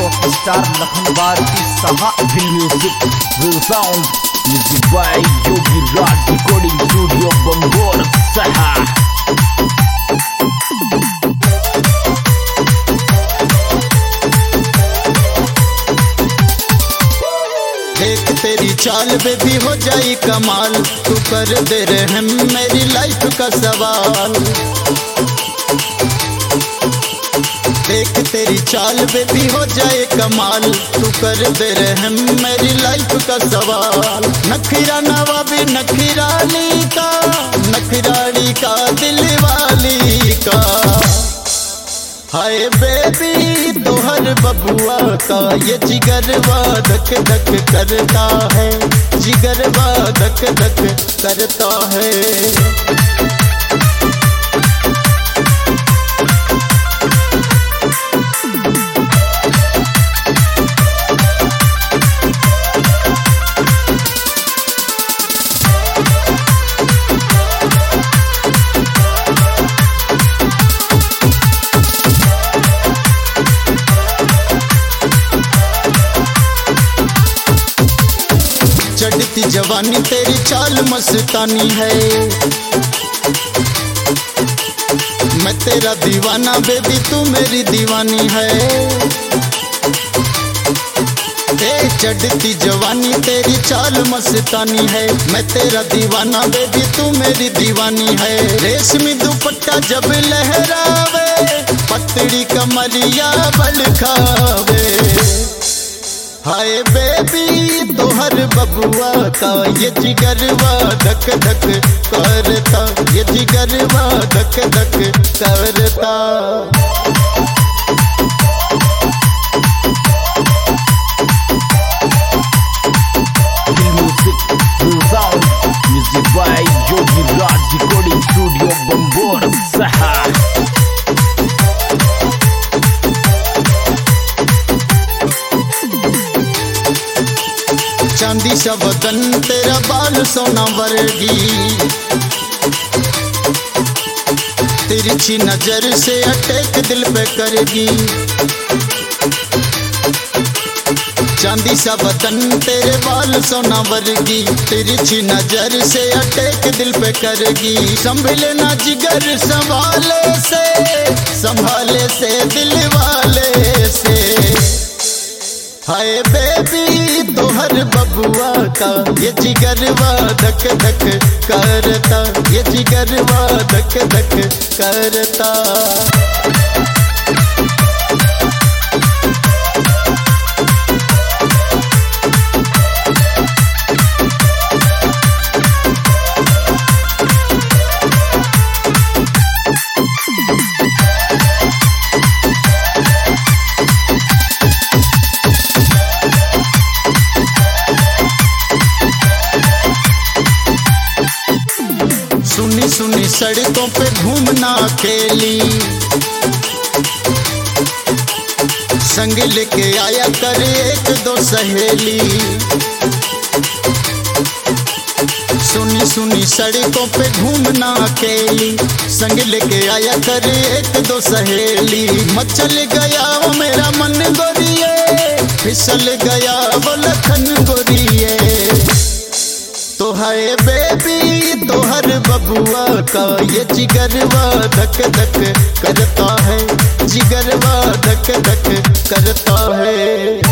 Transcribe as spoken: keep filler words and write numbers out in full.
Rockstar Lakhan Bharti Saha दिल music will sound music by Yogi Raj recording studio Bangor Saha. देख तेरी चाल बेबी हो जाई कमाल, तू कर दे रहम मेरी लाइफ का सवाल। देख तेरी चाल बेबी हो जाए कमाल, तू कर दे रहम मेरी लाइफ का सवाल। नखीरा नवाबी नखीराली का, नखीराली का दिल वाली का। हाय बेबी तोहर बबुआ का ये जिगरवा धक धक करता है, जिगरवा धक धक करता है। चढ़ती जवानी तेरी चाल मस्तानी है, मैं तेरा दीवाना बेबी तू मेरी दीवानी है। ए चढ़ती जवानी तेरी चाल मस्तानी है, मैं तेरा दीवाना बेबी तू मेरी दीवानी है। रेशमी दुपट्टा जब लहरावे, पतड़ी कमरिया बल खावे। हाय बेबी तोहर बबुआ का ये जिगरवा धक धक करता, ये जिगरवा धक धक करता। Music by Yogi Raj recording studio Bangor Saha. चांदी सा बदन तेरा बाल सोना वर्गी, तिरछी नजर से अटैक दिल पे करेगी। चांदी सा बदन तेरे बाल सोना वर्गी, तिरछी नजर से अटैक दिल पे करेगी। संभले ना जिगर संभाले से, संभाले से दिल वाले से। हाय बेबी तोहर बबुआ का ये जिगरवा धक धक करता, ये जिगरवा धक धक करता। सुनी सुनी सड़कों पे घूमना अकेली, संग लेके आया कर एक दो सहेली। सुनी सुनी सड़कों पे घूमना अकेली, संग लेके आया कर एक दो सहेली। मचल गया वो मेरा मन गोरिये, फिसल गया वो लखन गोरिये। तो हाय बेबी तोहर बबुआ का ये जिगरवा धक धक करता है, जिगरवा धक धक करता है।